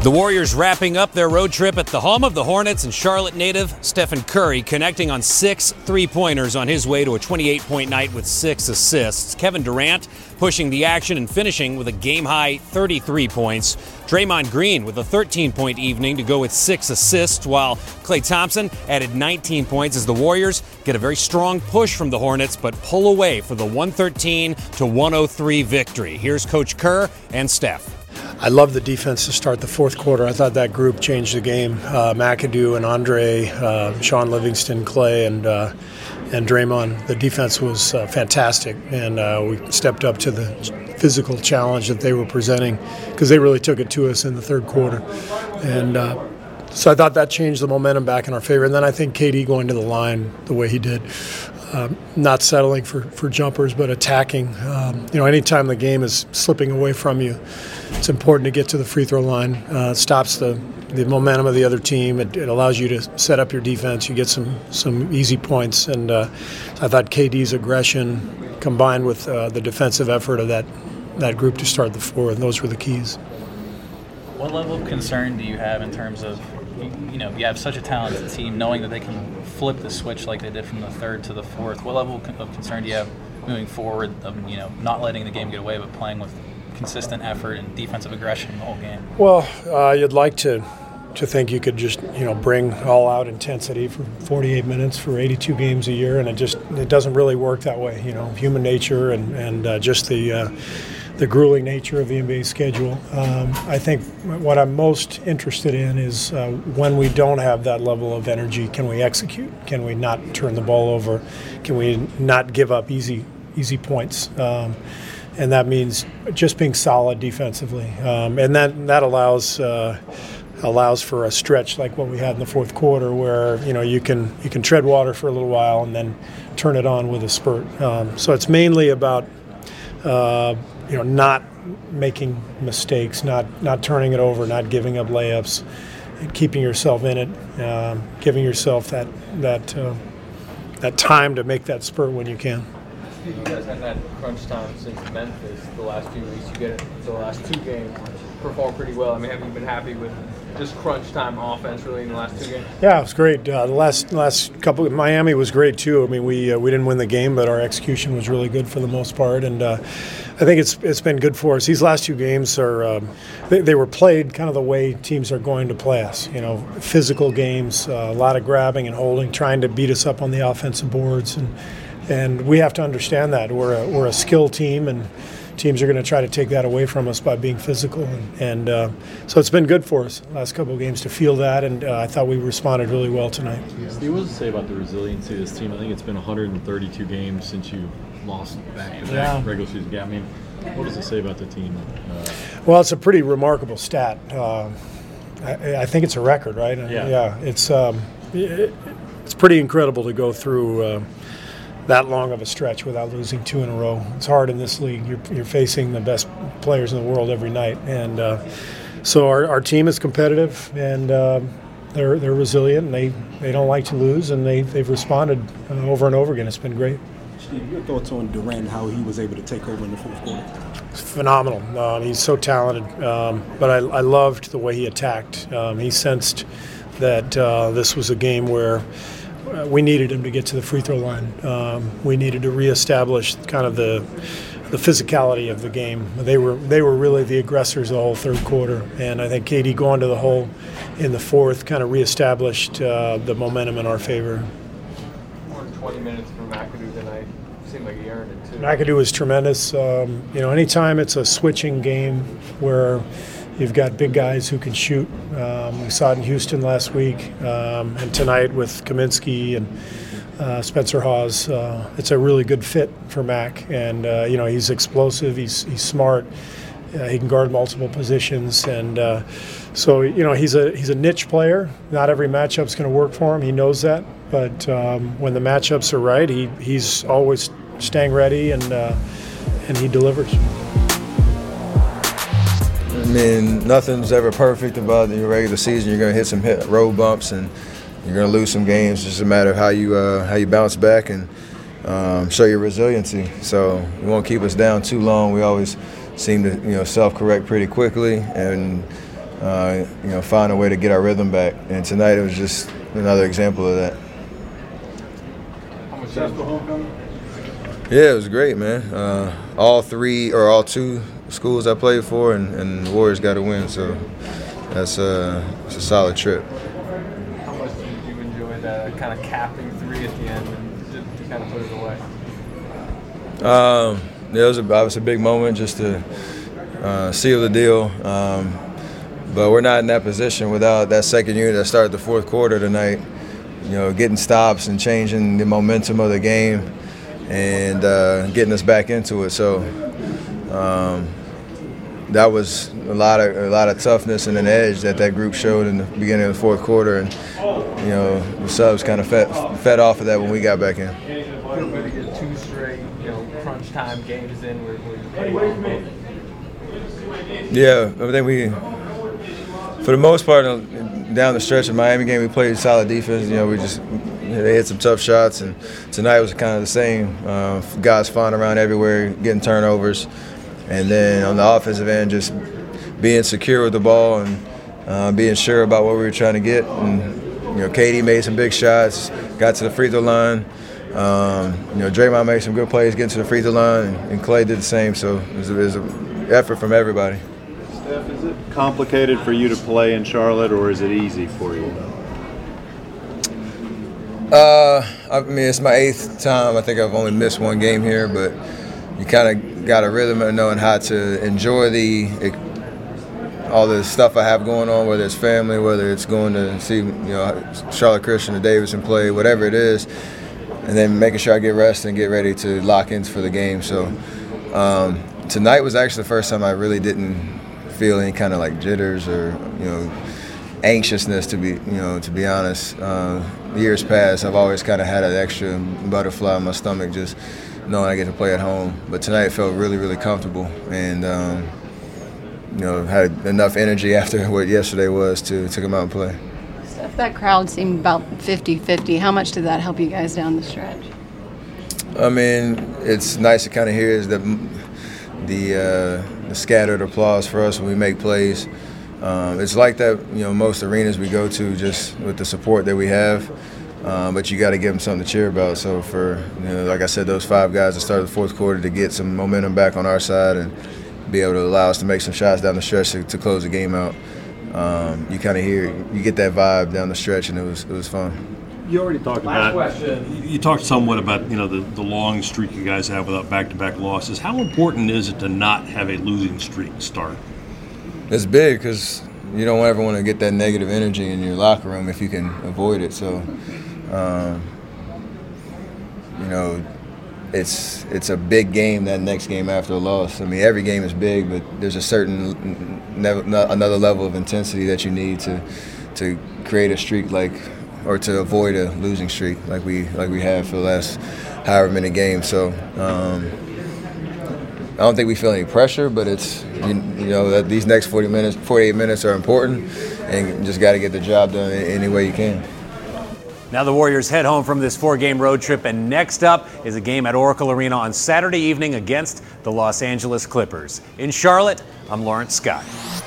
The Warriors wrapping up their road trip at the home of the Hornets, and Charlotte native Stephen Curry connecting on 6 3-pointers on his way to a 28-point night with 6 assists. Kevin Durant pushing the action and finishing with a game-high 33 points. Draymond Green with a 13-point evening to go with 6 assists, while Klay Thompson added 19 points as the Warriors get a very strong push from the Hornets but pull away for the 113-103 victory. Here's Coach Kerr and Steph. I love the defense to start the fourth quarter. I thought that group changed the game. McAdoo and Andre, Sean Livingston, Klay, and Draymond. The defense was fantastic, and we stepped up to the physical challenge that they were presenting because they really took it to us in the third quarter. And so I thought that changed the momentum back in our favor. And then I think KD going to the line the way he did, not settling for jumpers, but attacking. Anytime the game is slipping away from you, it's important to get to the free throw line. It stops the momentum of the other team. It allows you to set up your defense. You get some easy points. And I thought KD's aggression combined with the defensive effort of that group to start the floor, and those were the keys. What level of concern do you have in terms of, you have such a talented team, knowing that they can flip the switch like they did from the third to the fourth? What level of concern do you have moving forward of, not letting the game get away, but playing with consistent effort and defensive aggression the whole game? Well, you'd like to think you could just, bring all-out intensity for 48 minutes for 82 games a year, and it doesn't really work that way. Human nature and just the grueling nature of the NBA schedule. I think what I'm most interested in is when we don't have that level of energy, can we execute? Can we not turn the ball over? Can we not give up easy points? And that means just being solid defensively. And that allows for a stretch like what we had in the fourth quarter, where you can tread water for a little while and then turn it on with a spurt. So it's mainly about not making mistakes, not turning it over, not giving up layups, and keeping yourself in it, giving yourself that time to make that spurt when you can. You guys haven't had crunch time since Memphis the last few weeks. You get it the last 2 games, performed pretty well. Have you been happy with just crunch time offense really in the last 2 games? Yeah, it was great. The last couple, Miami was great too. We didn't win the game, but our execution was really good for the most part, and I think it's been good for us. These last 2 games are they were played kind of the way teams are going to play us. Physical games, a lot of grabbing and holding, trying to beat us up on the offensive boards, and we have to understand that we're a skilled team, and teams are going to try to take that away from us by being physical. And so it's been good for us the last couple of games to feel that, and I thought we responded really well tonight. Steve, what does it say about the resiliency of this team? I think it's been 132 games since you lost back-to-back regular season game. What does it say about the team? Well, it's a pretty remarkable stat. I think it's a record, right? Yeah. It's pretty incredible to go through that long of a stretch without losing 2 in a row. It's hard in this league. You're facing the best players in the world every night, and so our team is competitive, and they're resilient, and they don't like to lose, and they've responded over and over again. It's been great. Steve, your thoughts on Durant, how he was able to take over in the fourth quarter? It's phenomenal. He's so talented, but I loved the way he attacked. He sensed that this was a game where we needed him to get to the free throw line. We needed to reestablish kind of the physicality of the game. They were really the aggressors the whole third quarter, and I think KD going to the hole in the fourth kind of reestablished the momentum in our favor. 20 minutes for McAdoo tonight. Seemed like he earned it too. McAdoo was tremendous. Anytime it's a switching game where you've got big guys who can shoot. We saw it in Houston last week, and tonight with Kaminsky and Spencer Hawes. It's a really good fit for Mac, and he's explosive. He's smart. He can guard multiple positions, and so he's a niche player. Not every matchup's going to work for him. He knows that, but when the matchups are right, he's always staying ready, and he delivers. Nothing's ever perfect about the regular season. You're going to hit some road bumps, and you're going to lose some games. It's just a matter of how you bounce back and show your resiliency. So it won't keep us down too long. We always seem to self-correct pretty quickly, and find a way to get our rhythm back. And tonight it was just another example of that. How much successful homecoming? Yeah, it was great, man. All two schools I played for, and the Warriors got a win, so it's a solid trip. How much did you enjoy that kind of capping three at the end and to kind of put it away? It was obviously a big moment just to seal the deal. But we're not in that position without that second unit that started the fourth quarter tonight, getting stops and changing the momentum of the game and getting us back into it. So that was a lot of toughness and an edge that group showed in the beginning of the fourth quarter. And, the subs kind of fed off of that when we got back in. Feel good to get two straight, crunch time games in where you play well. Yeah, I think for the most part, down the stretch of the Miami game, we played solid defense. They hit some tough shots, and tonight was kind of the same. Guys flying around everywhere, getting turnovers, and then on the offensive end, just being secure with the ball and being sure about what we were trying to get. And Katie made some big shots, got to the free throw line. Draymond made some good plays getting to the free throw line, and Clay did the same. So it was an effort from everybody. Steph, is it complicated for you to play in Charlotte, or is it easy for you? It's my 8th time. I think I've only missed one game here, but you kind of got a rhythm of knowing how to enjoy all the stuff I have going on, whether it's family, whether it's going to see Charlotte Christian or Davidson play, whatever it is, and then making sure I get rest and get ready to lock in for the game. So tonight was actually the first time I really didn't feel any kind of like jitters or anxiousness, to be honest. Years past, I've always kind of had an extra butterfly in my stomach just knowing I get to play at home. But tonight it felt really, really comfortable, and had enough energy after what yesterday was to come out and play. Steph, that crowd seemed about 50-50. How much did that help you guys down the stretch? It's nice to kind of hear is the scattered applause for us when we make plays. It's like that, most arenas we go to, just with the support that we have. But you got to give them something to cheer about. So for, like I said, those 5 guys that started the fourth quarter to get some momentum back on our side and be able to allow us to make some shots down the stretch to close the game out. You kind of you get that vibe down the stretch, and it was fun. You already talked about. You talked somewhat about the long streak you guys have without back-to-back losses. How important is it to not have a losing streak start? It's big because you don't ever want to get that negative energy in your locker room if you can avoid it. So, it's a big game, that next game after a loss. Every game is big, but there's a certain another level of intensity that you need to create a streak or to avoid a losing streak like we have for the last however many games. So I don't think we feel any pressure, but it's that these next 48 minutes are important, and you just got to get the job done any way you can. Now the Warriors head home from this 4-game road trip, and next up is a game at Oracle Arena on Saturday evening against the Los Angeles Clippers. In Charlotte, I'm Lawrence Scott.